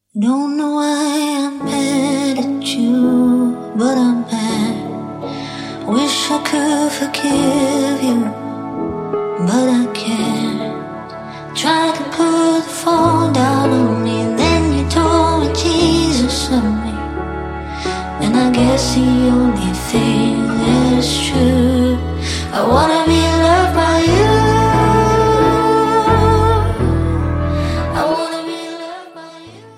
Don't know why I'm mad at you, but I'm mad. Wish I could forgive you, but I can't. Tried to put the phone down on me, then you told me Jesus loved me. And I guess the only thing that's true